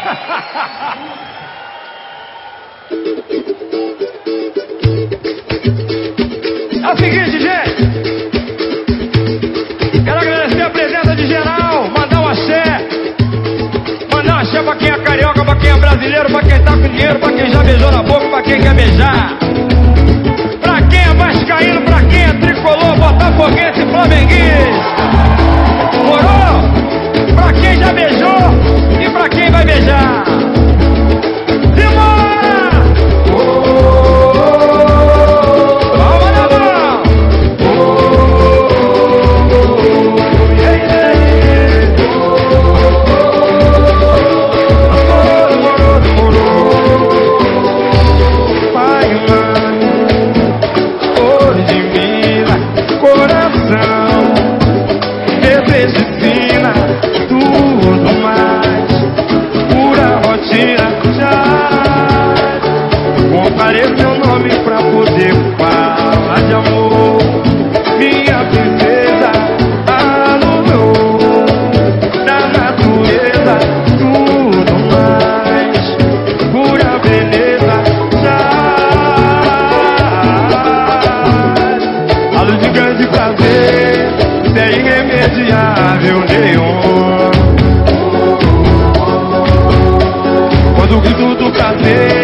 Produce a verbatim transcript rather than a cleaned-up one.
É o seguinte, gente. Quero agradecer a presença de geral. Mandar um axé. Mandar um axé pra quem é carioca, pra quem é brasileiro, pra quem tá com dinheiro, pra quem já beijou na boca, pra quem quer beijar. Pra quem é vascaíno, pra quem é tricolor, botafoguense e flamenguista. Morou? Pra quem já beijou e pra quem vai beijar. Simbora! Palma na mão! Pai, mãe, cor de mina, coração, medicina, tudo mais, pura rotina, já comparei meu nome pra poder falar de amor, minha princesa, alô, da natureza, tudo mais, pura beleza, já a luz de grande prazer, sem irremediável nenhum. Quando o grito do prazer